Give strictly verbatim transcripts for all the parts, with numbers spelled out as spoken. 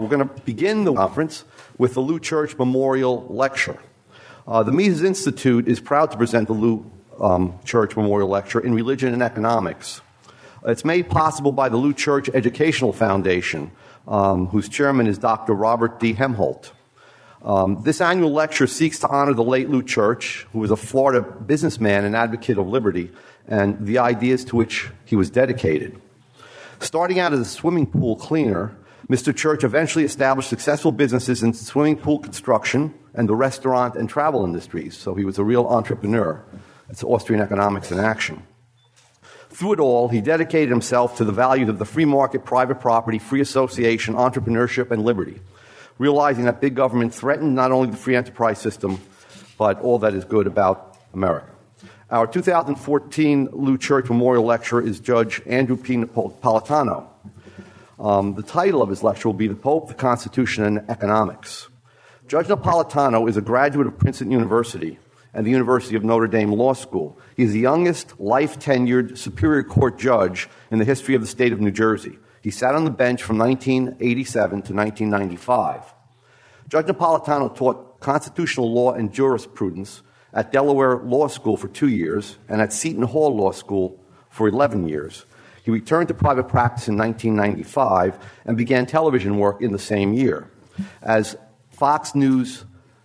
We're going to begin the conference with the Lou Church Memorial Lecture. Uh, the Mises Institute is proud to present the Lou um, Church Memorial Lecture in Religion and Economics. It's made possible by the Lou Church Educational Foundation, um, whose chairman is Doctor Robert D. Hemholt. Um, this annual lecture seeks to honor the late Lou Church, who was a Florida businessman and advocate of liberty, and the ideas to which he was dedicated. Starting out as a swimming pool cleaner, Mister Church eventually established successful businesses in swimming pool construction and the restaurant and travel industries, so he was a real entrepreneur. It's Austrian economics in action. Through it all, he dedicated himself to the values of the free market, private property, free association, entrepreneurship, and liberty, realizing that big government threatened not only the free enterprise system, but all that is good about America. Our two thousand fourteen Lou Church Memorial Lecturer is Judge Andrew P. Napolitano. Um, the title of his lecture will be The Pope, the Constitution, and Economics. Judge Napolitano is a graduate of Princeton University and the University of Notre Dame Law School. He is the youngest life-tenured Superior Court judge in the history of the state of New Jersey. He sat on the bench from nineteen eighty-seven to nineteen ninety-five. Judge Napolitano taught constitutional law and jurisprudence at Delaware Law School for two years and at Seton Hall Law School for eleven years. He returned to private practice in nineteen ninety-five and began television work in the same year. As Fox News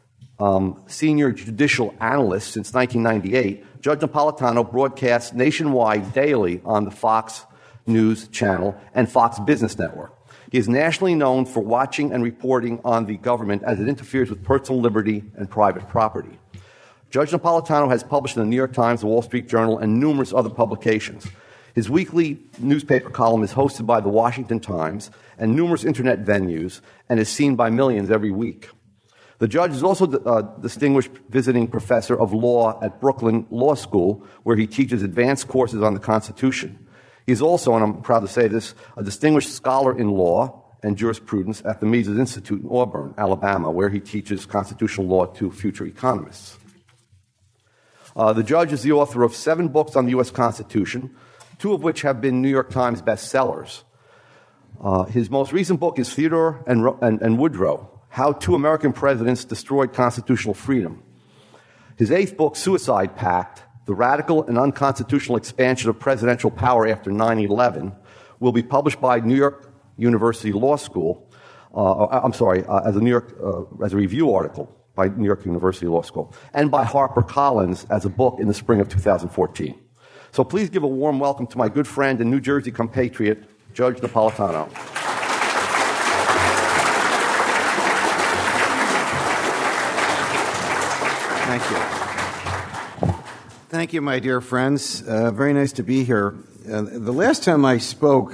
um, senior judicial analyst since nineteen ninety-eight, Judge Napolitano broadcasts nationwide daily on the Fox News Channel and Fox Business Network. He is nationally known for watching and reporting on the government as it interferes with personal liberty and private property. Judge Napolitano has published in the New York Times, the Wall Street Journal, and numerous other publications. His weekly newspaper column is hosted by the Washington Times and numerous internet venues and is seen by millions every week. The judge is also a distinguished visiting professor of law at Brooklyn Law School, where he teaches advanced courses on the Constitution. He is also, and I'm proud to say this, a distinguished scholar in law and jurisprudence at the Mises Institute in Auburn, Alabama, where he teaches constitutional law to future economists. Uh, the judge is the author of seven books on the U S Constitution, two of which have been New York Times bestsellers. Uh, his most recent book is Theodore and, and, and Woodrow, How Two American Presidents Destroyed Constitutional Freedom. His eighth book, Suicide Pact, The Radical and Unconstitutional Expansion of Presidential Power After nine eleven, will be published by New York University Law School, uh, I'm sorry, uh, as a New York, uh, as a review article by New York University Law School, and by HarperCollins as a book in the spring of two thousand fourteen. So please give a warm welcome to my good friend and New Jersey compatriot, Judge Napolitano. Thank you. Thank you, my dear friends. Uh, very nice to be here. Uh, the last time I spoke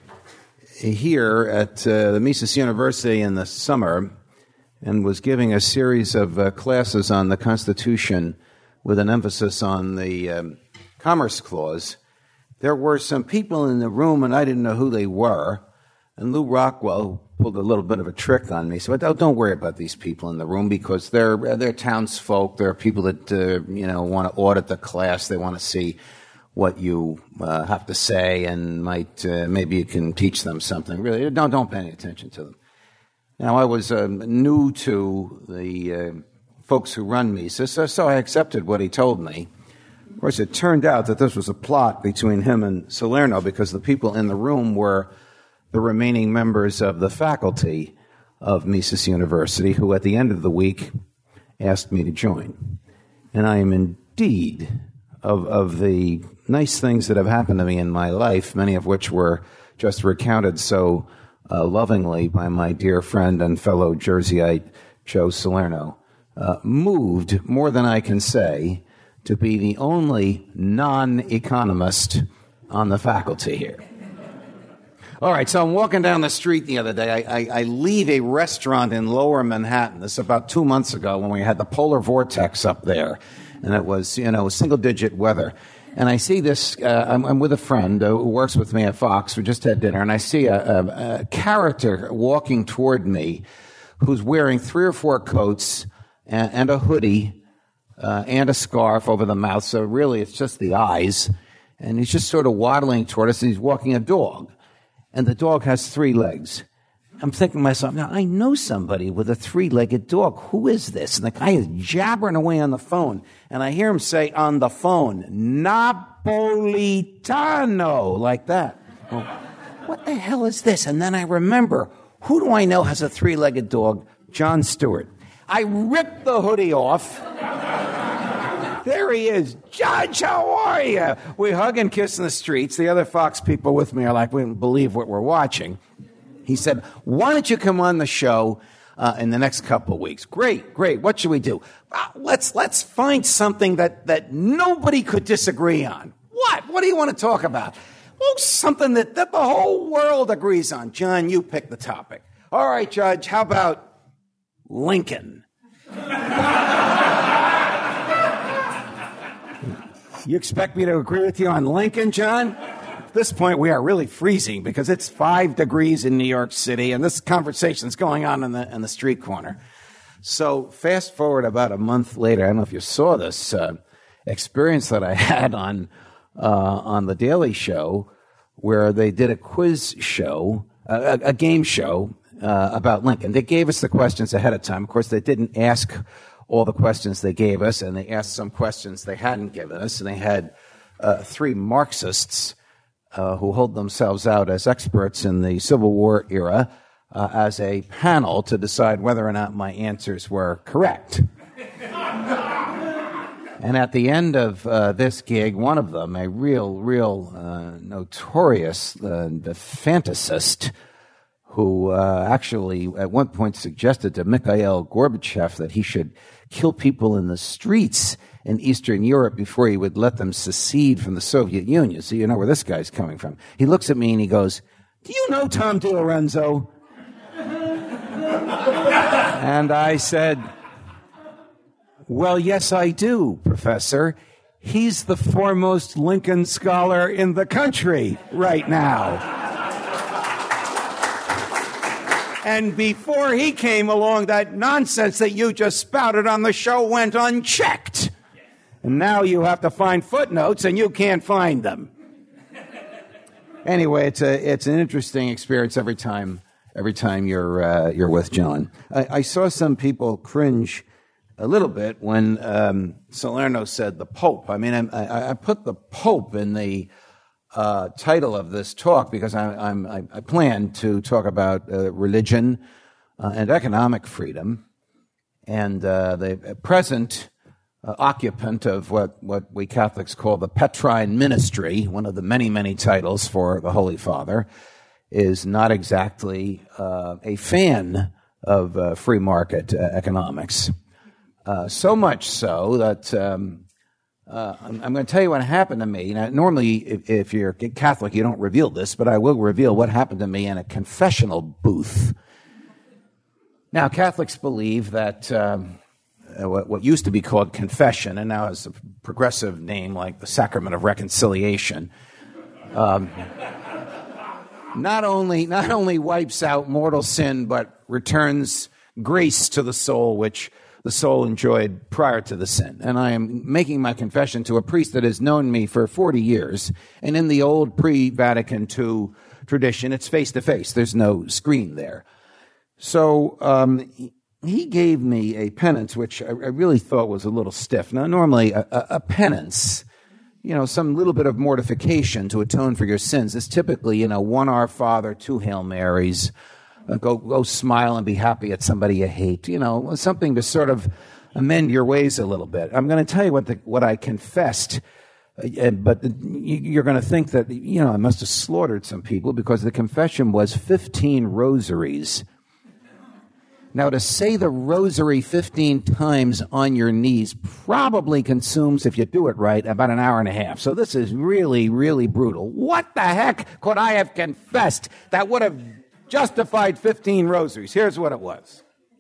here at uh, the Mises University in the summer and was giving a series of uh, classes on the Constitution with an emphasis on the um, Commerce Clause, there were some people in the room, and I didn't know who they were, and Lou Rockwell pulled a little bit of a trick on me. So don't, don't worry about these people in the room because they're they're townsfolk. They're people that uh, you know want to audit the class. They want to see what you uh, have to say, and might uh, maybe you can teach them something. Really, don't don't pay any attention to them. Now, I was um, new to the uh, folks who run Mises, so, so I accepted what he told me. Of course, it turned out that this was a plot between him and Salerno because the people in the room were the remaining members of the faculty of Mises University, who at the end of the week asked me to join. And I am indeed, of, of the nice things that have happened to me in my life, many of which were just recounted so uh, lovingly by my dear friend and fellow Jerseyite, Joe Salerno, uh, moved more than I can say to be the only non-economist on the faculty here. All right, so I'm walking down the street the other day. I, I, I leave a restaurant in Lower Manhattan. This is about two months ago when we had the polar vortex up there, and it was, you know, single-digit weather. And I see this, uh, I'm, I'm with a friend uh, who works with me at Fox. We just had dinner, and I see a, a, a character walking toward me who's wearing three or four coats and, and a hoodie uh, and a scarf over the mouth, so really it's just the eyes. And he's just sort of waddling toward us, and he's walking a dog. And the dog has three legs. I'm thinking to myself, now I know somebody with a three-legged dog. Who is this? And the guy is jabbering away on the phone. And I hear him say on the phone, Napolitano, like that. Well, what the hell is this? And then I remember, who do I know has a three-legged dog? Jon Stewart. I ripped the hoodie off. There he is. Judge, how are you? We hug and kiss in the streets. The other Fox people with me are like, we don't believe what we're watching. He said, why don't you come on the show uh, in the next couple of weeks? Great, great. What should we do? Uh, let's let's find something that, that nobody could disagree on. What? What do you want to talk about? Well, something that, that the whole world agrees on. John, you pick the topic. All right, Judge, how about Lincoln? You expect me to agree with you on Lincoln, John? At this point, we are really freezing because it's five degrees in New York City, and this conversation's going on in the in the street corner. So fast forward about a month later, I don't know if you saw this uh, experience that I had on uh, on the Daily Show, where they did a quiz show, uh, a, a game show uh, about Lincoln. They gave us the questions ahead of time. Of course, they didn't ask all the questions they gave us, and they asked some questions they hadn't given us, and they had uh, three Marxists uh, who hold themselves out as experts in the Civil War era uh, as a panel to decide whether or not my answers were correct. And at the end of uh, this gig, one of them, a real, real uh, notorious uh, fantasist, who uh, actually at one point suggested to Mikhail Gorbachev that he should kill people in the streets in Eastern Europe before he would let them secede from the Soviet Union. So you know where this guy's coming from. He looks at me and he goes, do you know Tom DiLorenzo? And I said, well, yes, I do, Professor. He's the foremost Lincoln scholar in the country right now. And before he came along, that nonsense that you just spouted on the show went unchecked. And now you have to find footnotes, and you can't find them. Anyway, it's a it's an interesting experience every time every time you're uh, you're with John. I, I saw some people cringe a little bit when um, Salerno said the Pope. I mean, I, I put the Pope in the Uh, title of this talk because I, I'm, I, I plan to talk about uh, religion uh, and economic freedom, and uh, the present uh, occupant of what, what we Catholics call the Petrine Ministry, one of the many, many titles for the Holy Father, is not exactly uh, a fan of uh, free market uh, economics. Uh, so much so that um, Uh, I'm, I'm going to tell you what happened to me. Now, normally, if, if you're Catholic, you don't reveal this, but I will reveal what happened to me in a confessional booth. Now, Catholics believe that um, what, what used to be called confession, and now has a progressive name like the Sacrament of Reconciliation, um, not only not only wipes out mortal sin, but returns grace to the soul, which the soul enjoyed prior to the sin. And I am making my confession to a priest that has known me for forty years. And in the old pre-Vatican two tradition, it's face-to-face. There's no screen there. So um, he gave me a penance, which I, I really thought was a little stiff. Now, normally a, a, a penance, you know, some little bit of mortification to atone for your sins, is typically, you know, one Our Father, two Hail Marys, Uh, go go smile and be happy at somebody you hate. You know, something to sort of amend your ways a little bit. I'm going to tell you what the, what I confessed, uh, but you're going to think that, you know, I must have slaughtered some people because the confession was fifteen rosaries. Now, to say the rosary fifteen times on your knees probably consumes, if you do it right, about an hour and a half. So this is really, really brutal. What the heck could I have confessed that would have justified fifteen rosaries? Here's what it was.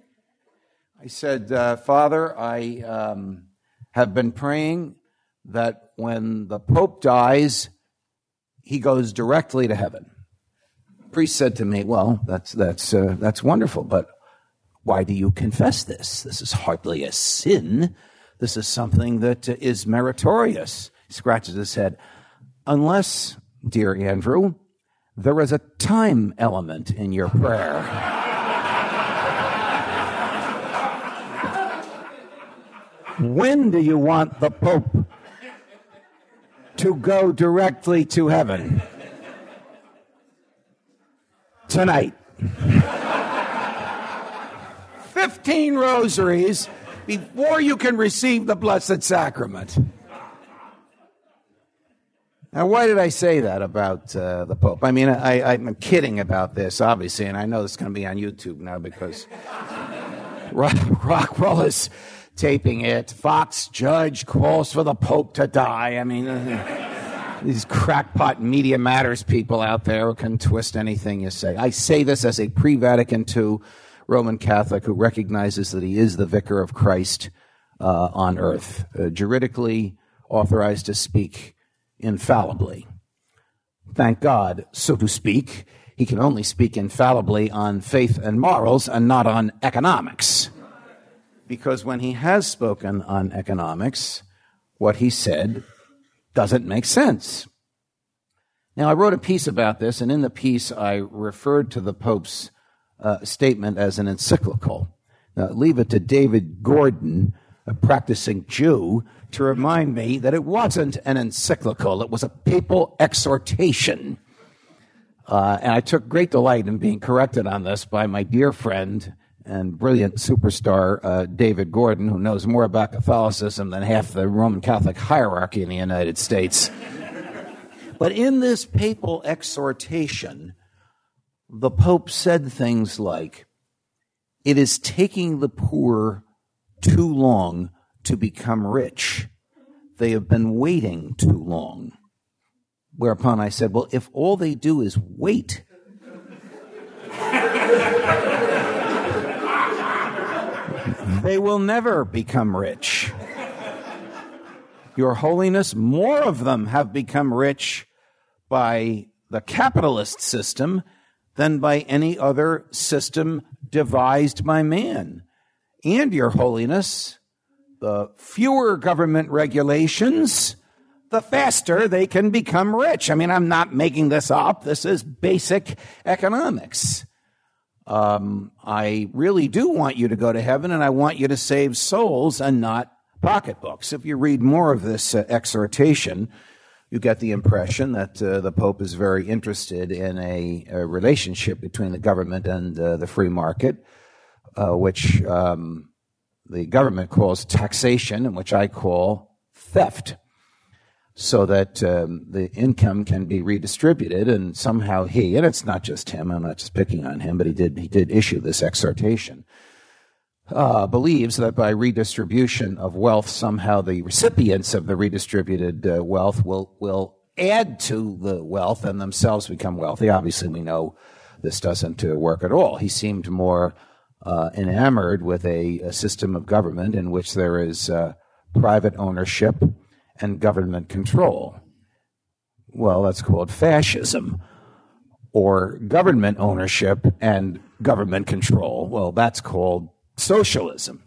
I said, uh, Father, I um, have been praying that when the Pope dies, he goes directly to heaven. The priest said to me, well, that's that's uh, that's wonderful, but why do you confess this? This is hardly a sin. This is something that uh, is meritorious. He scratches his head. Unless, dear Andrew, there is a time element in your prayer. When do you want the Pope to go directly to heaven? Tonight. Fifteen rosaries before you can receive the Blessed Sacrament. Now, why did I say that about uh, the Pope? I mean, I, I'm kidding about this, obviously, and I know this is going to be on YouTube now because Rock, Rockwell is taping it. Fox judge calls for the Pope to die. I mean, uh, these crackpot Media Matters people out there who can twist anything you say. I say this as a pre-Vatican two Roman Catholic who recognizes that he is the vicar of Christ uh, on earth, uh, juridically authorized to speak infallibly. Thank God, so to speak, he can only speak infallibly on faith and morals and not on economics. Because when he has spoken on economics, what he said doesn't make sense. Now, I wrote a piece about this, and in the piece I referred to the Pope's uh, statement as an encyclical. Now, leave it to David Gordon, a practicing Jew, to remind me that it wasn't an encyclical. It was a papal exhortation. Uh, and I took great delight in being corrected on this by my dear friend and brilliant superstar, uh, David Gordon, who knows more about Catholicism than half the Roman Catholic hierarchy in the United States. But in this papal exhortation, the Pope said things like, "It is taking the poor too long to become rich. They have been waiting too long." Whereupon I said, well, if all they do is wait, they will never become rich. Your Holiness, more of them have become rich by the capitalist system than by any other system devised by man. And, Your Holiness, the fewer government regulations, the faster they can become rich. I mean, I'm not making this up. This is basic economics. Um, I really do want you to go to heaven, and I want you to save souls and not pocketbooks. If you read more of this uh, exhortation, you get the impression that uh, the Pope is very interested in a, a relationship between the government and uh, the free market, uh, which um, the government calls taxation, and which I call theft, so that um, the income can be redistributed, and somehow he, and it's not just him, I'm not just picking on him, but he did he did issue this exhortation, uh, believes that by redistribution of wealth, somehow the recipients of the redistributed uh, wealth will will add to the wealth and themselves become wealthy. Obviously, we know this doesn't uh, work at all. He seemed more uh, enamored with a, a system of government in which there is uh, private ownership and government control. Well, that's called fascism. Or government ownership and government control. Well, that's called socialism.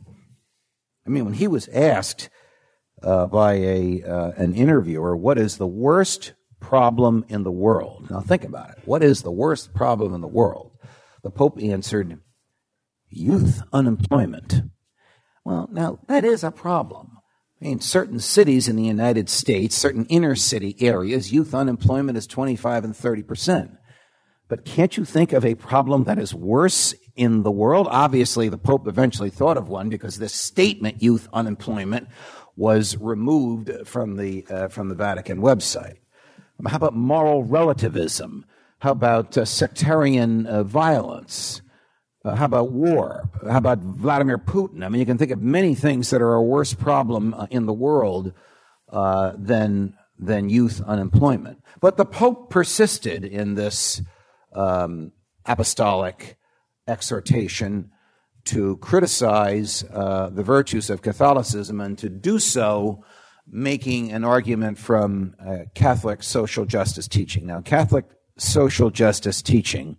I mean, when he was asked uh, by a uh, an interviewer, what is the worst problem in the world? Now think about it. What is the worst problem in the world? The Pope answered, youth unemployment. Well, now, that is a problem. I mean, certain cities in the United States, certain inner city areas, youth unemployment is twenty-five and thirty percent. But can't you think of a problem that is worse in the world? Obviously, the Pope eventually thought of one because this statement, youth unemployment, was removed from the uh, from the Vatican website. How about moral relativism? How about uh, sectarian uh, violence? Uh, how about war? How about Vladimir Putin? I mean, you can think of many things that are a worse problem uh, in the world uh, than than youth unemployment. But the Pope persisted in this um, apostolic exhortation to criticize uh, the virtues of Catholicism, and to do so making an argument from uh, Catholic social justice teaching. Now, Catholic social justice teaching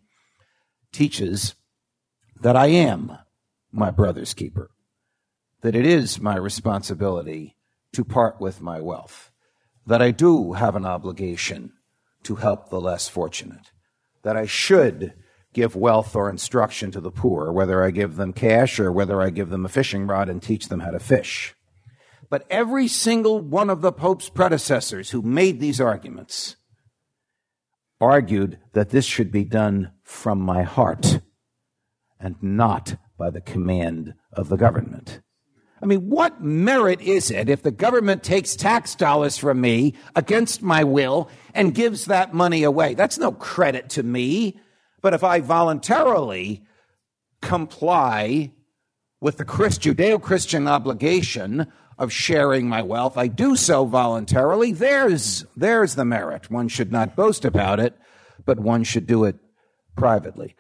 teaches that I am my brother's keeper, that it is my responsibility to part with my wealth, that I do have an obligation to help the less fortunate, that I should give wealth or instruction to the poor, whether I give them cash or whether I give them a fishing rod and teach them how to fish. But every single one of the Pope's predecessors who made these arguments argued that this should be done from my heart and not by the command of the government. I mean, what merit is it if the government takes tax dollars from me against my will and gives that money away? That's no credit to me. But if I voluntarily comply with the Christ, Judeo-Christian obligation of sharing my wealth, I do so voluntarily, there's, there's the merit. One should not boast about it, but one should do it privately.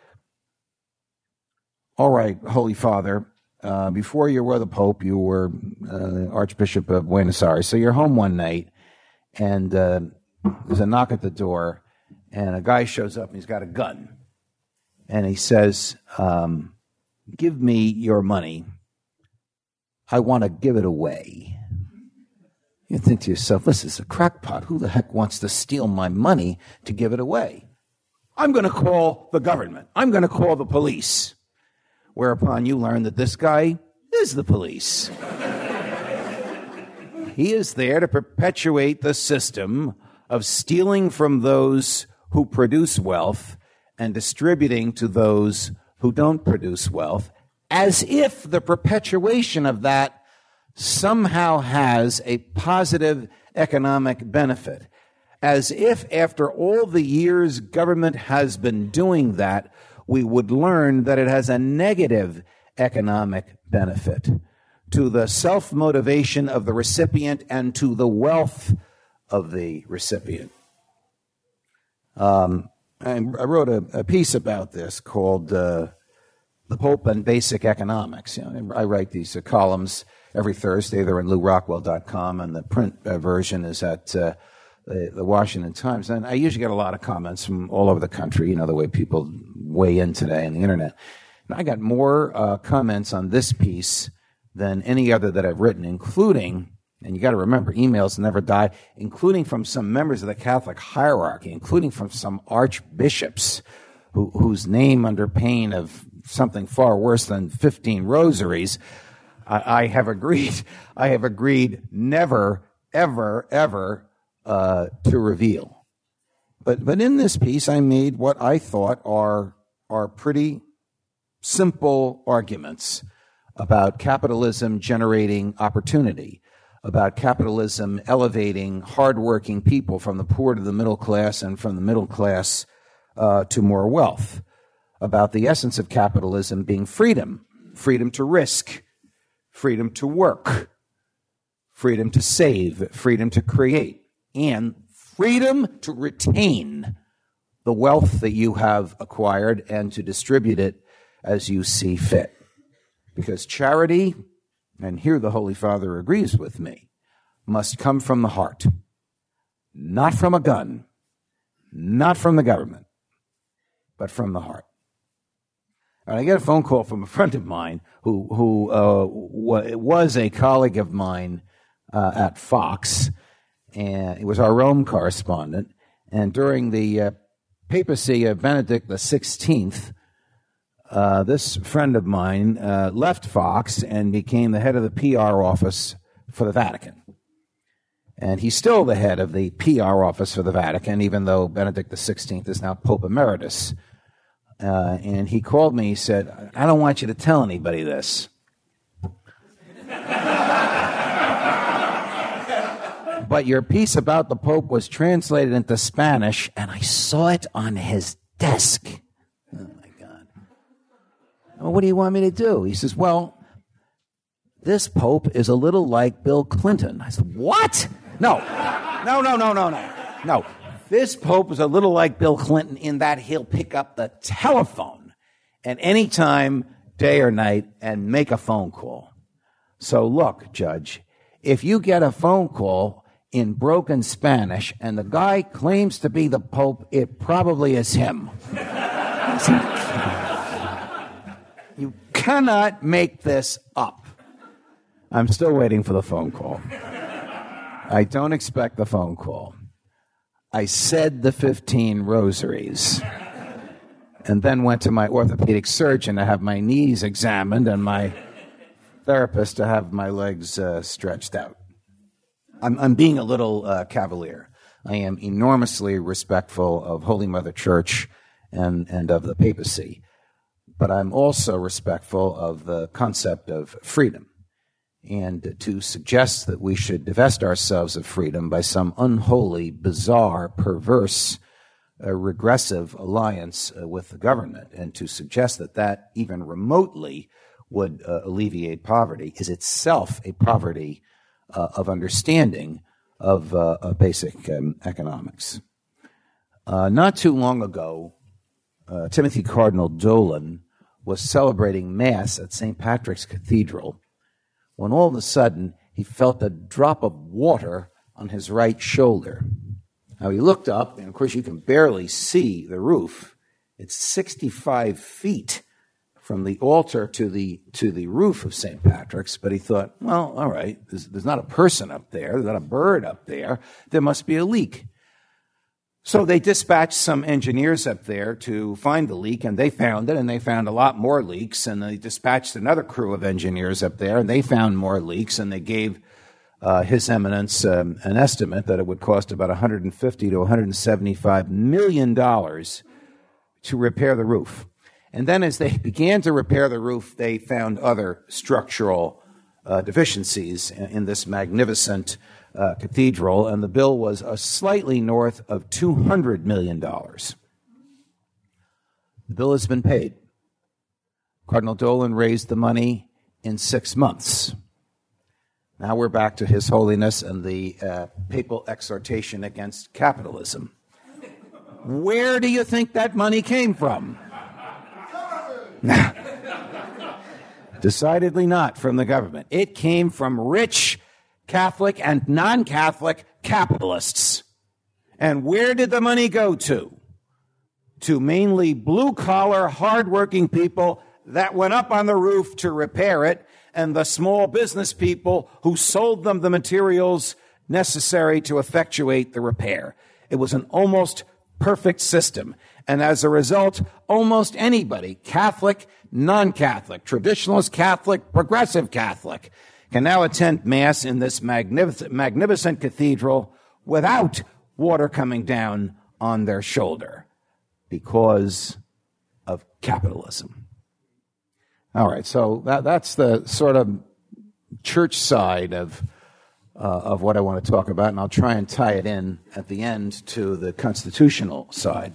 All right, Holy Father, uh, before you were the Pope, you were uh, Archbishop of Buenos Aires. So you're home one night, and uh, there's a knock at the door, and a guy shows up, and he's got a gun. And he says, um, give me your money. I want to give it away. You think to yourself, this is a crackpot. Who the heck wants to steal my money to give it away? I'm going to call the government. I'm going to call the police. Whereupon you learn that this guy is the police. He is there to perpetuate the system of stealing from those who produce wealth and distributing to those who don't produce wealth, as if the perpetuation of that somehow has a positive economic benefit. As if after all the years government has been doing that, we would learn that it has a negative economic benefit to the self-motivation of the recipient and to the wealth of the recipient. Um, I wrote a, a piece about this called uh, The Pope and Basic Economics. You know, I write these uh, columns every Thursday. They're in lou rockwell dot com, and the print uh, version is at uh, the, the Washington Times. And I usually get a lot of comments from all over the country, you know, the way people weigh in today on the Internet. And I got more uh, comments on this piece than any other that I've written, including, and you got to remember, emails never die, including from some members of the Catholic hierarchy, including from some archbishops who, whose name, under pain of something far worse than fifteen rosaries, I, I have agreed, I have agreed never, ever, ever uh, to reveal. But but in this piece, I made what I thought are are pretty simple arguments about capitalism generating opportunity, about capitalism elevating hardworking people from the poor to the middle class and from the middle class uh, to more wealth, about the essence of capitalism being freedom, freedom to risk, freedom to work, freedom to save, freedom to create, and freedom to retain the wealth that you have acquired and to distribute it as you see fit. Because charity, and here the Holy Father agrees with me, must come from the heart, not from a gun, not from the government, but from the heart. And I get a phone call from a friend of mine who who uh, was a colleague of mine uh, at Fox, and he was our Rome correspondent. And during the uh, papacy of Benedict the sixteenth, Uh, this friend of mine uh, left Fox and became the head of the P R office for the Vatican. And he's still the head of the P R office for the Vatican, even though Benedict the sixteenth is now Pope Emeritus. Uh, and he called me, he said, I don't want you to tell anybody this. But your piece about the Pope was translated into Spanish, and I saw it on his desk. Well, what do you want me to do? He says, well, this Pope is a little like Bill Clinton. I said, what? No, no, no, no, no, no. No, this Pope is a little like Bill Clinton in that he'll pick up the telephone at any time, day or night, and make a phone call. So look, Judge, if you get a phone call in broken Spanish and the guy claims to be the Pope, it probably is him. You cannot make this up. I'm still waiting for the phone call. I don't expect the phone call. I said the fifteen rosaries. and then went to my orthopedic surgeon to have my knees examined and my therapist to have my legs uh, stretched out. I'm, I'm being a little uh, cavalier. I am enormously respectful of Holy Mother Church and, and of the papacy, but I'm also respectful of the concept of freedom. And to suggest that we should divest ourselves of freedom by some unholy, bizarre, perverse, uh, regressive alliance uh, with the government, and to suggest that that even remotely would uh, alleviate poverty, is itself a poverty uh, of understanding of, uh, of basic um, economics. Uh, not too long ago, uh, Timothy Cardinal Dolan was celebrating Mass at Saint Patrick's Cathedral when all of a sudden he felt a drop of water on his right shoulder. Now he looked up, and of course you can barely see the roof. It's sixty-five feet from the altar to the to the roof of Saint Patrick's, but he thought, well, all right, there's, there's not a person up there, there's not a bird up there, there must be a leak. So they dispatched some engineers up there to find the leak, and they found it, and they found a lot more leaks, and they dispatched another crew of engineers up there, and they found more leaks, and they gave uh, His Eminence um, an estimate that it would cost about one hundred fifty to one hundred seventy-five million dollars to repair the roof. And then as they began to repair the roof, they found other structural uh, deficiencies in, in this magnificent Uh, cathedral, and the bill was uh, slightly north of two hundred million dollars. The bill has been paid. Cardinal Dolan raised the money in six months. Now we're back to His Holiness and the uh, papal exhortation against capitalism. Where do you think that money came from? Decidedly not from the government. It came from rich Catholic and non-Catholic capitalists. And where did the money go to? To mainly blue-collar, hard-working people that went up on the roof to repair it, and the small business people who sold them the materials necessary to effectuate the repair. It was an almost perfect system. And as a result, almost anybody, Catholic, non-Catholic, traditionalist Catholic, progressive Catholic, can now attend Mass in this magnificent, magnificent cathedral without water coming down on their shoulder because of capitalism. All right, so that, that's the sort of church side of uh, of what I want to talk about, and I'll try and tie it in at the end to the constitutional side.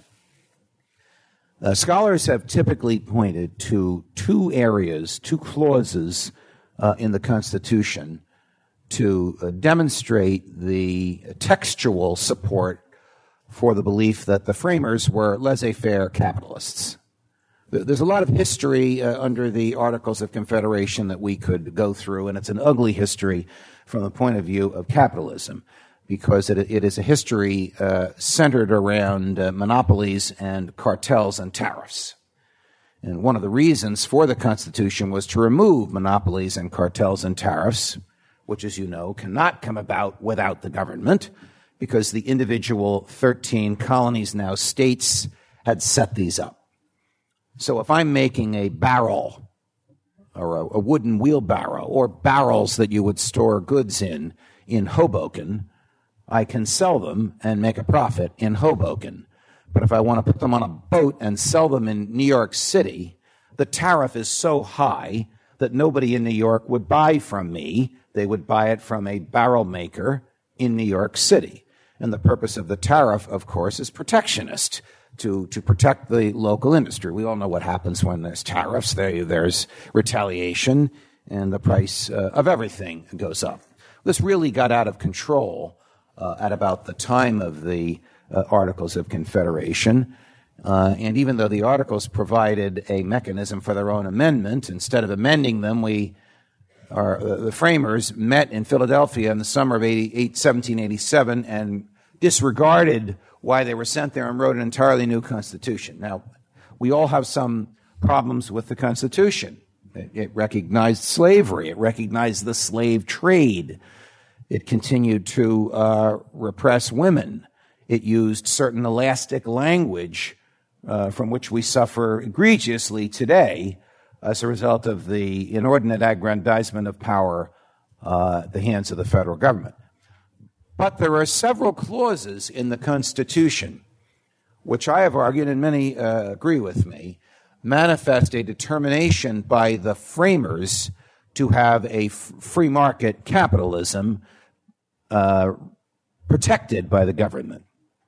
Uh, scholars have typically pointed to two areas, two clauses Uh, in the Constitution to uh, demonstrate the textual support for the belief that the framers were laissez-faire capitalists. There's a lot of history uh, under the Articles of Confederation that we could go through, and it's an ugly history from the point of view of capitalism, because it, it is a history uh, centered around uh, monopolies and cartels and tariffs. And one of the reasons for the Constitution was to remove monopolies and cartels and tariffs, which, as you know, cannot come about without the government, because the individual thirteen colonies, now states, had set these up. So if I'm making a barrel or a, a wooden wheelbarrow or barrels that you would store goods in in Hoboken, I can sell them and make a profit in Hoboken. But if I want to put them on a boat and sell them in New York City, the tariff is so high that nobody in New York would buy from me. They would buy it from a barrel maker in New York City. And the purpose of the tariff, of course, is protectionist, to, to protect the local industry. We all know what happens when there's tariffs. There, there's retaliation, and the price uh, of everything goes up. This really got out of control uh, at about the time of the Uh, Articles of Confederation. Uh, and even though the Articles provided a mechanism for their own amendment, instead of amending them, we are, uh, the framers met in Philadelphia in the summer of seventeen eighty-seven and disregarded why they were sent there and wrote an entirely new Constitution. Now, we all have some problems with the Constitution. It, it recognized slavery. It recognized the slave trade. It continued to uh, repress women. It used certain elastic language uh, from which we suffer egregiously today as a result of the inordinate aggrandizement of power uh, at the hands of the federal government. But there are several clauses in the Constitution, which I have argued, and many uh, agree with me, manifest a determination by the framers to have a f- free market capitalism uh, protected by the government.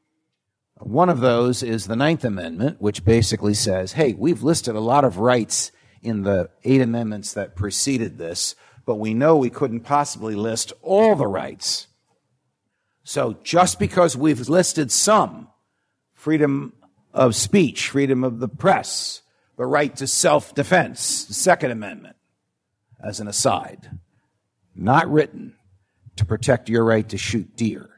One of those is the Ninth Amendment, which basically says, hey, we've listed a lot of rights in the eight amendments that preceded this, but we know we couldn't possibly list all the rights. So just because we've listed some, freedom of speech, freedom of the press, the right to self-defense, the Second Amendment, as an aside, not written to protect your right to shoot deer,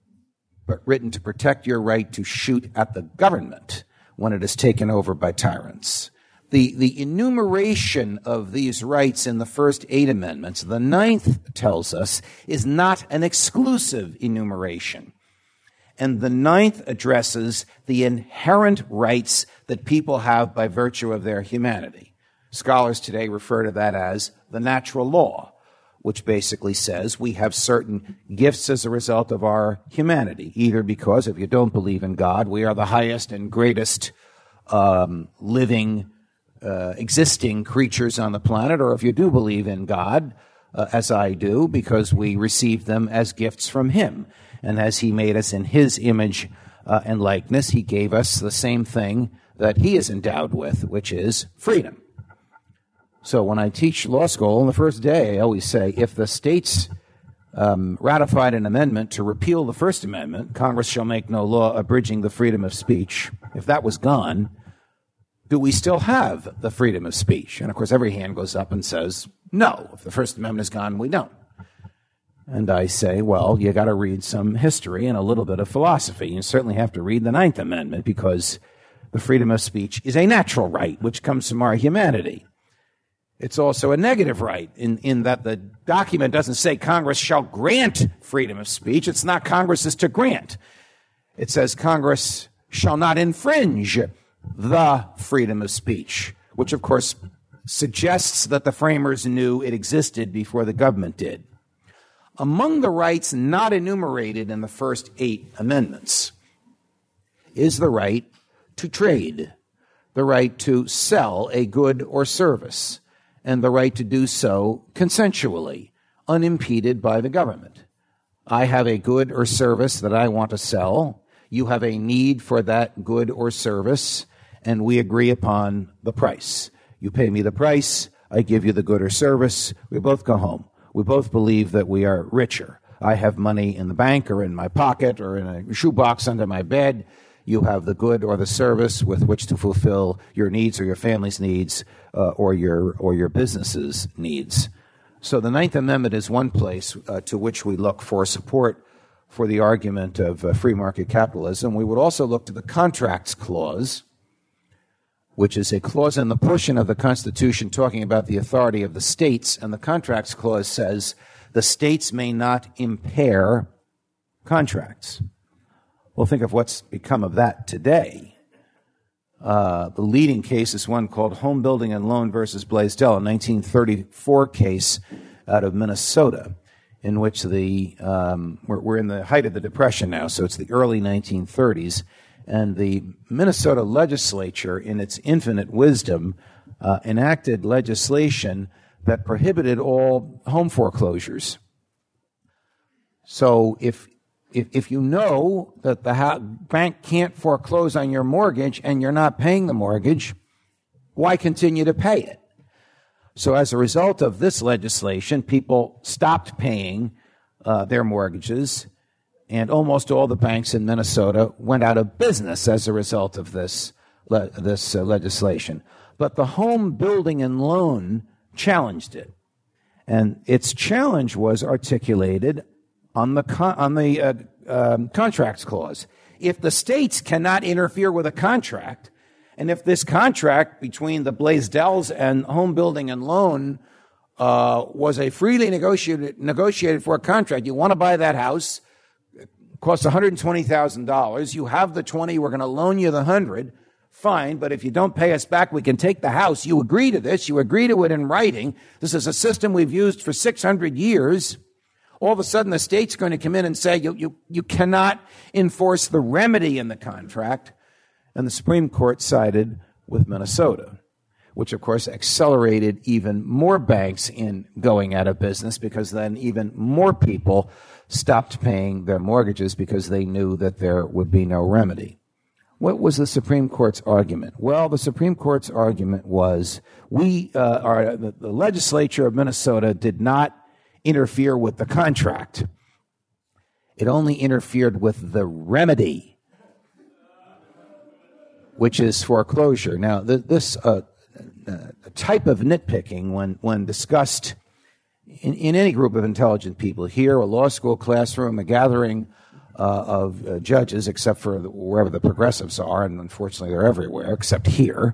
but written to protect your right to shoot at the government when it is taken over by tyrants. The, the enumeration of these rights in the first eight amendments, the ninth tells us, is not an exclusive enumeration. And the ninth addresses the inherent rights that people have by virtue of their humanity. Scholars today refer to that as the natural law, which basically says we have certain gifts as a result of our humanity, either because, if you don't believe in God, we are the highest and greatest um, living, uh, existing creatures on the planet, or if you do believe in God, uh, as I do, because we receive them as gifts from Him. And as He made us in His image uh, and likeness, He gave us the same thing that He is endowed with, which is freedom. So when I teach law school, on the first day, I always say, if the states um, ratified an amendment to repeal the First Amendment, Congress shall make no law abridging the freedom of speech. If that was gone, do we still have the freedom of speech? And of course, every hand goes up and says, no. If the First Amendment is gone, we don't. And I say, well, you got to read some history and a little bit of philosophy. You certainly have to read the Ninth Amendment, because the freedom of speech is a natural right, which comes from our humanity. It's also a negative right in, in that the document doesn't say Congress shall grant freedom of speech. It's not Congress's to grant. It says Congress shall not infringe the freedom of speech, which of course suggests that the framers knew it existed before the government did. Among the rights not enumerated in the first eight amendments is the right to trade, the right to sell a good or service, and the right to do so consensually, unimpeded by the government. I have a good or service that I want to sell. You have a need for that good or service, and we agree upon the price. You pay me the price, I give you the good or service, we both go home. We both believe that we are richer. I have money in the bank or in my pocket or in a shoebox under my bed. You have the good or the service with which to fulfill your needs or your family's needs uh, or your or your business's needs. So the Ninth Amendment is one place uh, to which we look for support for the argument of uh, free market capitalism. We would also look to the Contracts Clause, which is a clause in the portion of the Constitution talking about the authority of the states, and the Contracts Clause says the states may not impair contracts. Well, think of what's become of that today. Uh, the leading case is one called Home Building and Loan versus Blaisdell, a nineteen thirty-four case out of Minnesota, in which the um, we're, we're in the height of the Depression now, so it's the early nineteen thirties, and the Minnesota legislature, in its infinite wisdom, uh, enacted legislation that prohibited all home foreclosures. So if If, if you know that the ha- bank can't foreclose on your mortgage and you're not paying the mortgage, why continue to pay it? So as a result of this legislation, people stopped paying uh, their mortgages, and almost all the banks in Minnesota went out of business as a result of this, le- this uh, legislation. But the Home Building and Loan challenged it. And its challenge was articulated on the con- on the uh, um, Contracts Clause. If the states cannot interfere with a contract, and if this contract between the Blaisdells and Home Building and Loan uh, was a freely negotiated negotiated for a contract, you want to buy that house, it costs one hundred twenty thousand dollars, you have the twenty, we're going to loan you the one hundred, Fine, but if you don't pay us back, we can take the house. You agree to this. You agree to it in writing. This is a system we've used for six hundred years. All of a sudden, the state's going to come in and say, you, you, you cannot enforce the remedy in the contract. And the Supreme Court sided with Minnesota, which, of course, accelerated even more banks in going out of business, because then even more people stopped paying their mortgages because they knew that there would be no remedy. What was the Supreme Court's argument? Well, the Supreme Court's argument was we uh, are the, the legislature of Minnesota did not interfere with the contract. It only interfered with the remedy, which is foreclosure. Now, th- this uh, uh, type of nitpicking, when when discussed in, in any group of intelligent people, here, a law school classroom, a gathering Uh, of uh, judges, except for the, wherever the progressives are, and unfortunately they're everywhere, except here,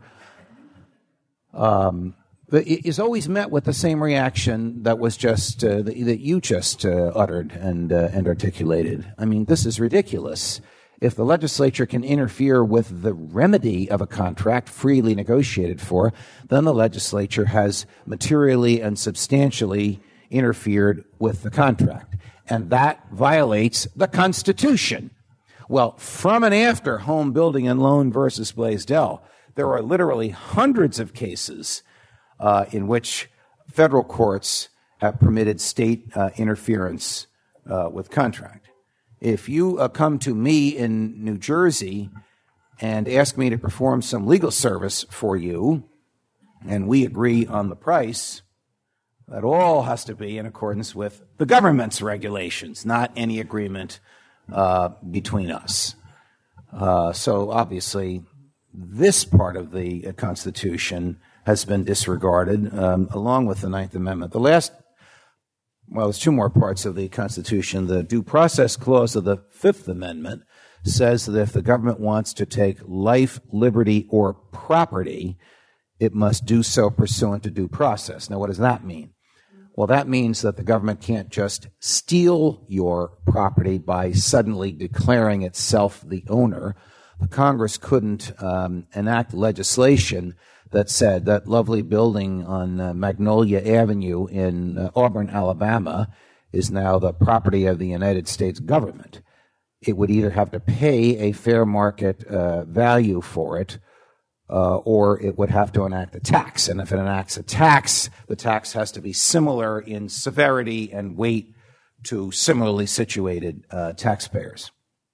um, but it is always met with the same reaction that was just uh, that, that you just uh, uttered and uh, and articulated. I mean, this is ridiculous. If the legislature can interfere with the remedy of a contract freely negotiated for, then the legislature has materially and substantially interfered with the contract. And that violates the Constitution. Well, from and after Home Building and Loan versus Blaisdell, there are literally hundreds of cases uh, in which federal courts have permitted state uh, interference uh, with contract. If you uh, come to me in New Jersey and ask me to perform some legal service for you, and we agree on the price, that all has to be in accordance with the government's regulations, not any agreement uh, between us. Uh, so obviously, this part of the Constitution has been disregarded, um, along with the Ninth Amendment. The last, well, there's two more parts of the Constitution. The Due Process Clause of the Fifth Amendment says that if the government wants to take life, liberty, or property, it must do so pursuant to due process. Now, what does that mean? Well, that means that the government can't just steal your property by suddenly declaring itself the owner. The Congress couldn't um, enact legislation that said that lovely building on uh, Magnolia Avenue in uh, Auburn, Alabama, is now the property of the United States government. It would either have to pay a fair market uh, value for it, Uh, or it would have to enact a tax. And if it enacts a tax, the tax has to be similar in severity and weight to similarly situated uh, taxpayers.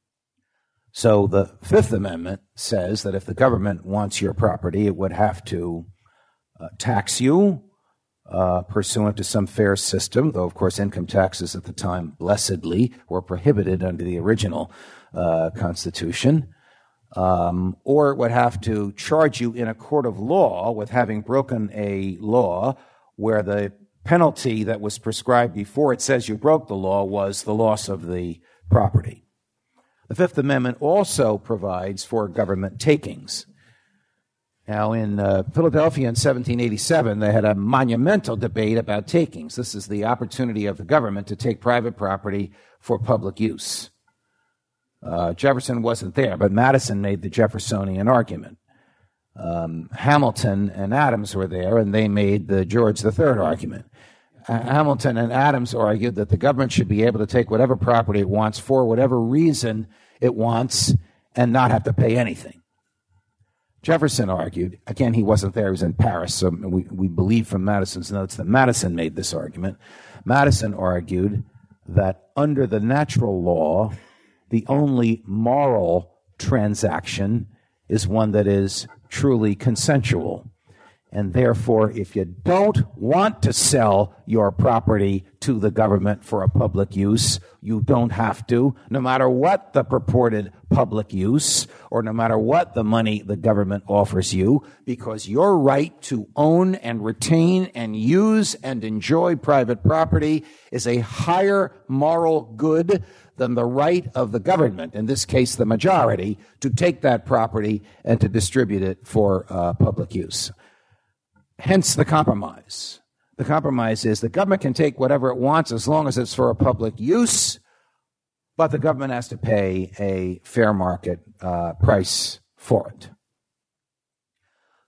So the Fifth Amendment says that if the government wants your property, it would have to uh, tax you uh, pursuant to some fair system, though, of course, income taxes at the time, blessedly, were prohibited under the original uh, Constitution. Um, or it would have to charge you in a court of law with having broken a law where the penalty that was prescribed before it says you broke the law was the loss of the property. The Fifth Amendment also provides for government takings. Now, in uh, Philadelphia in seventeen eighty-seven, they had a monumental debate about takings. This is the opportunity of the government to take private property for public use. Uh, Jefferson wasn't there, but Madison made the Jeffersonian argument. Um, Hamilton and Adams were there, and they made the George the Third argument. Uh, Hamilton and Adams argued that the government should be able to take whatever property it wants for whatever reason it wants and not have to pay anything. Jefferson argued, again, he wasn't there, he was in Paris, so we, we believe from Madison's notes that Madison made this argument. Madison argued that under the natural law, the only moral transaction is one that is truly consensual. And therefore, if you don't want to sell your property to the government for a public use, you don't have to, no matter what the purported public use, or no matter what the money the government offers you, because your right to own and retain and use and enjoy private property is a higher moral good than the right of the government, in this case the majority, to take that property and to distribute it for uh, public use. Hence the compromise. The compromise is the government can take whatever it wants as long as it's for a public use, but the government has to pay a fair market uh, price for it.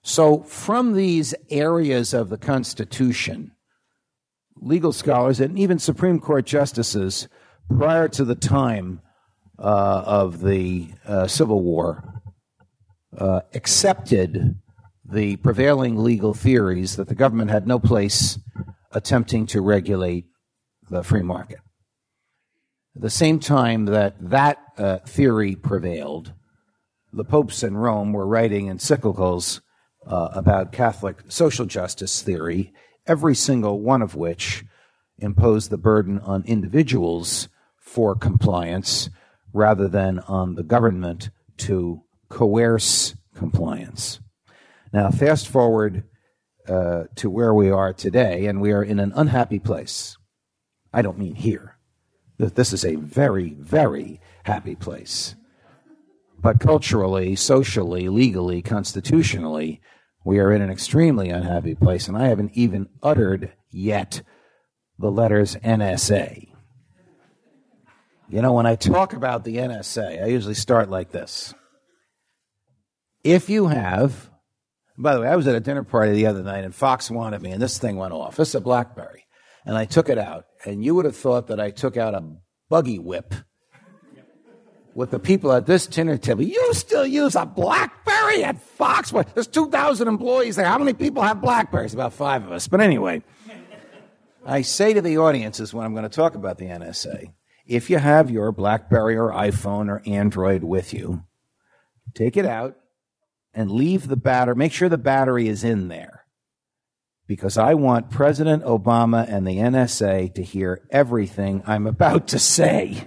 So from these areas of the Constitution, legal scholars and even Supreme Court justices prior to the time uh, of the uh, Civil War uh, accepted the prevailing legal theories that the government had no place attempting to regulate the free market. At the same time that that uh, theory prevailed, the popes in Rome were writing encyclicals uh, about Catholic social justice theory, every single one of which imposed the burden on individuals for compliance rather than on the government to coerce compliance. Now, fast forward uh, to where we are today, and we are in an unhappy place. I don't mean here. This is a very, very happy place. But culturally, socially, legally, constitutionally, we are in an extremely unhappy place, and I haven't even uttered yet the letters N S A. You know, when I talk about the N S A, I usually start like this. If you have, by the way, I was at a dinner party the other night, and Fox wanted me, and this thing went off. This is a BlackBerry. And I took it out, and you would have thought that I took out a buggy whip with the people at this dinner table. You still use a BlackBerry at Fox? What? There's two thousand employees there. How many people have BlackBerries? About five of us. But anyway, I say to the audiences when I'm going to talk about the N S A, if you have your BlackBerry or iPhone or Android with you, take it out and leave the battery. Make sure the battery is in there. Because I want President Obama and the N S A to hear everything I'm about to say.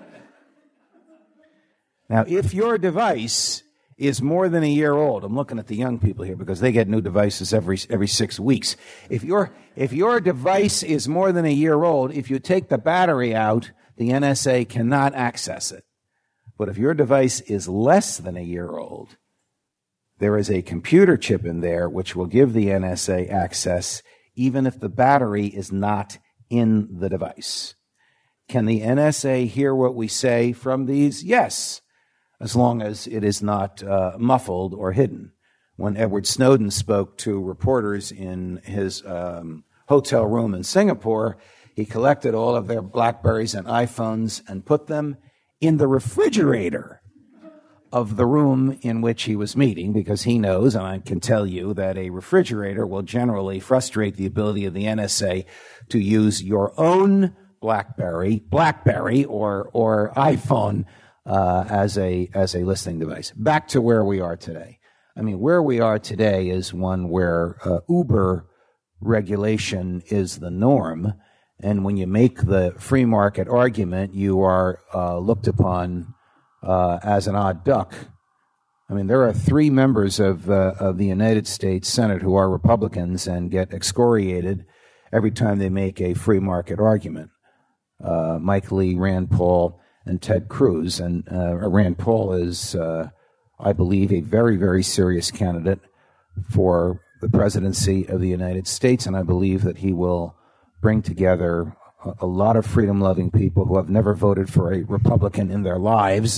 Now, if your device is more than a year old, I'm looking at the young people here because they get new devices every every six weeks. If your if your device is more than a year old, if you take the battery out, the N S A cannot access it. But if your device is less than a year old, there is a computer chip in there which will give the N S A access even if the battery is not in the device. Can the N S A hear what we say from these? Yes, as long as it is not uh, muffled or hidden. When Edward Snowden spoke to reporters in his um, hotel room in Singapore, he collected all of their BlackBerries and iPhones and put them in the refrigerator of the room in which he was meeting, because he knows, and I can tell you, that a refrigerator will generally frustrate the ability of the N S A to use your own BlackBerry, BlackBerry, or or iPhone uh, as a as a listening device. Back to where we are today. I mean, where we are today is one where uh, Uber regulation is the norm, and when you make the free market argument, you are uh, looked upon Uh, as an odd duck. I mean, there are three members of uh, of the United States Senate who are Republicans and get excoriated every time they make a free market argument. Uh, Mike Lee, Rand Paul, and Ted Cruz. And uh, Rand Paul is, uh, I believe, a very, very serious candidate for the presidency of the United States, and I believe that he will bring together a lot of freedom-loving people who have never voted for a Republican in their lives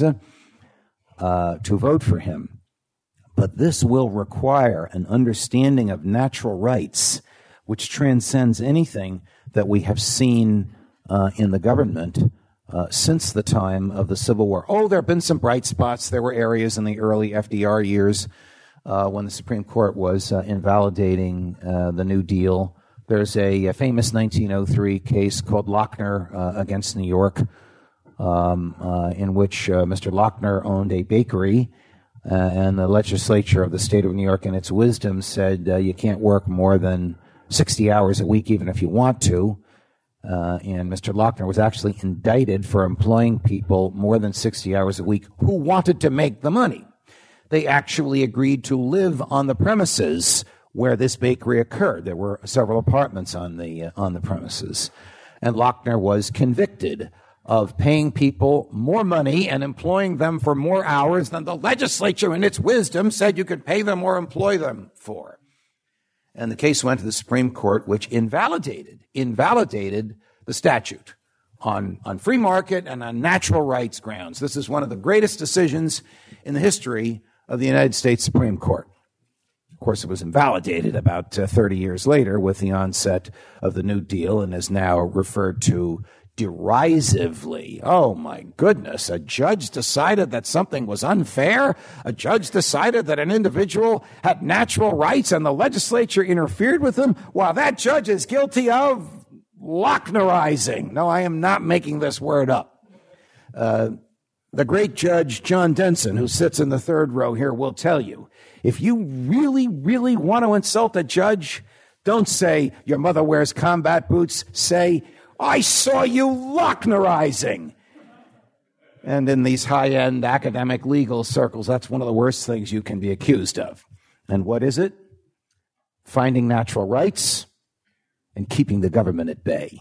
uh, to vote for him. But this will require an understanding of natural rights which transcends anything that we have seen uh, in the government uh, since the time of the Civil War. Oh, there have been some bright spots. There were areas in the early F D R years uh, when the Supreme Court was uh, invalidating uh, the New Deal. There's a, a famous nineteen oh three case called Lochner uh, against New York, um, uh, in which uh, Mister Lochner owned a bakery, uh, and the legislature of the state of New York, in its wisdom, said uh, you can't work more than sixty hours a week, even if you want to. Uh, and Mister Lochner was actually indicted for employing people more than sixty hours a week who wanted to make the money. They actually agreed to live on the premises where this bakery occurred. There were several apartments on the uh, on the premises. And Lochner was convicted of paying people more money and employing them for more hours than the legislature in its wisdom said you could pay them or employ them for. And the case went to the Supreme Court, which invalidated, invalidated the statute on, on free market and on natural rights grounds. This is one of the greatest decisions in the history of the United States Supreme Court. Of course, it was invalidated about uh, thirty years later with the onset of the New Deal and is now referred to derisively. Oh, my goodness. A judge decided that something was unfair. A judge decided that an individual had natural rights and the legislature interfered with them. Well, that judge is guilty of Lochnerizing. No, I am not making this word up. Uh, the great Judge John Denson, who sits in the third row here, will tell you, if you really, really want to insult a judge, don't say your mother wears combat boots. Say, I saw you Lochnerizing. And in these high-end academic legal circles, that's one of the worst things you can be accused of. And what is it? Finding natural rights and keeping the government at bay.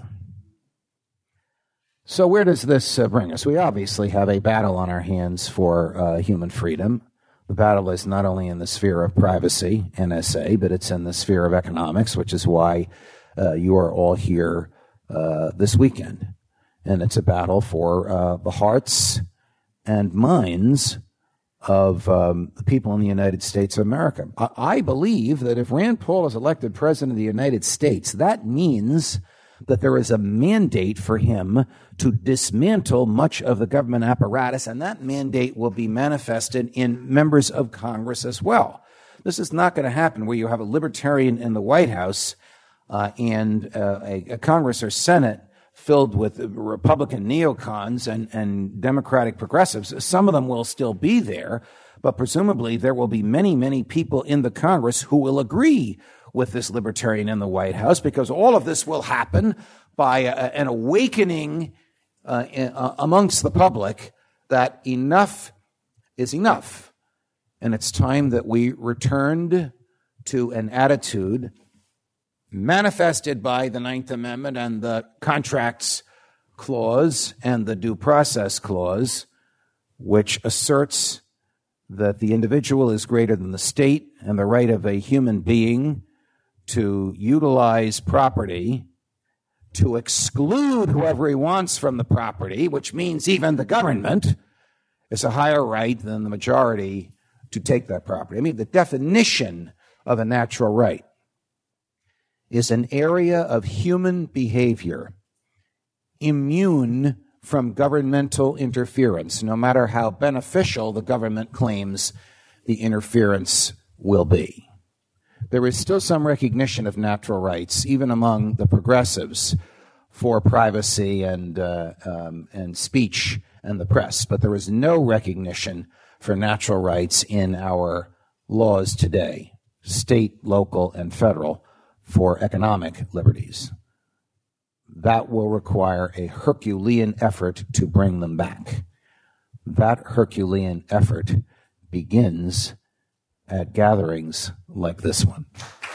So where does this uh, bring us? We obviously have a battle on our hands for uh, human freedom. The battle is not only in the sphere of privacy, N S A, but it's in the sphere of economics, which is why uh, you are all here Uh, this weekend. And it's a battle for uh, the hearts and minds of um, the people in the United States of America. I-, I believe that if Rand Paul is elected president of the United States, that means that there is a mandate for him to dismantle much of the government apparatus, and that mandate will be manifested in members of Congress as well. This is not going to happen where you have a libertarian in the White House Uh, and uh, a, a Congress or Senate filled with Republican neocons and, and Democratic progressives. Some of them will still be there, but presumably there will be many, many people in the Congress who will agree with this libertarian in the White House, because all of this will happen by a, an awakening uh, in, uh, amongst the public that enough is enough. And it's time that we returned to an attitude manifested by the Ninth Amendment and the Contracts Clause and the Due Process Clause, which asserts that the individual is greater than the state and the right of a human being to utilize property to exclude whoever he wants from the property, which means even the government, is a higher right than the majority to take that property. I mean, the definition of a natural right is an area of human behavior immune from governmental interference, no matter how beneficial the government claims the interference will be. There is still some recognition of natural rights, even among the progressives, for privacy and uh, um, and speech and the press, but there is no recognition for natural rights in our laws today, state, local, and federal, for economic liberties. That will require a Herculean effort to bring them back. That Herculean effort begins at gatherings like this one.